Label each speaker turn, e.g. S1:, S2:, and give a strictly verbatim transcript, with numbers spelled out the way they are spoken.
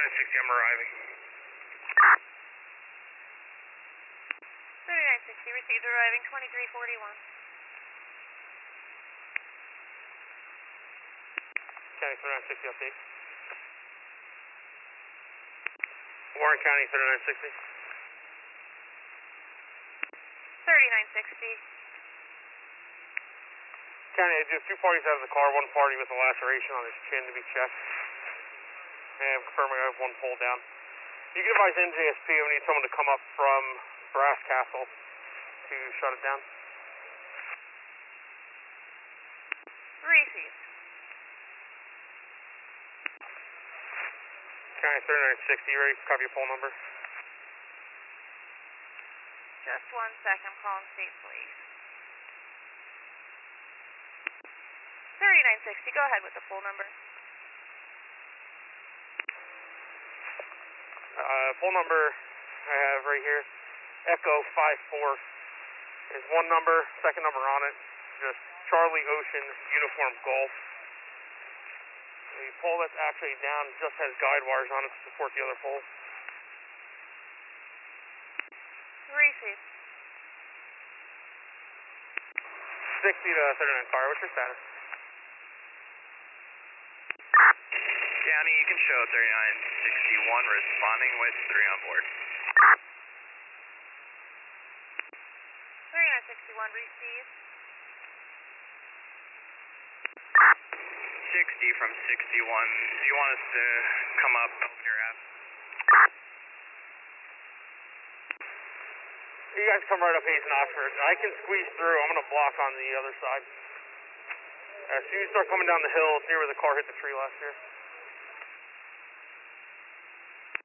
S1: thirty-nine sixty, I'm arriving.
S2: thirty-nine sixty, received arriving twenty-three forty-one.
S1: County thirty-nine sixty update. Warren County thirty-nine sixty.
S2: thirty-nine sixty.
S1: County, I do have two parties out of the car, one party with a laceration on his chin to be checked. And I'm confirming I have one pulled down. You can advise N J S P we need someone to come up from Brass Castle to shut it down.
S2: Received.
S1: County thirty-nine sixty, ready to copy your poll number?
S2: Just one second, I'm calling state police. thirty-nine sixty, go ahead with the full number.
S1: Uh, full number I have right here, Echo five four is one number, second number on it, just Charlie Ocean Uniform Golf. The pole that's actually down just has guide wires on it to support the other pole.
S2: Received.
S1: sixty to thirty-nine car, what's your status?
S3: County, you can show thirty-nine sixty-one responding with three on board.
S2: thirty-nine sixty-one, received.
S3: sixty from sixty-one, do you want us to come up Belvedere Ave?
S1: You guys come right up Hayes and Oxford. I can squeeze through, I'm going to block on the other side. As soon as you start coming down the hill, it's near where the car hit the tree last year.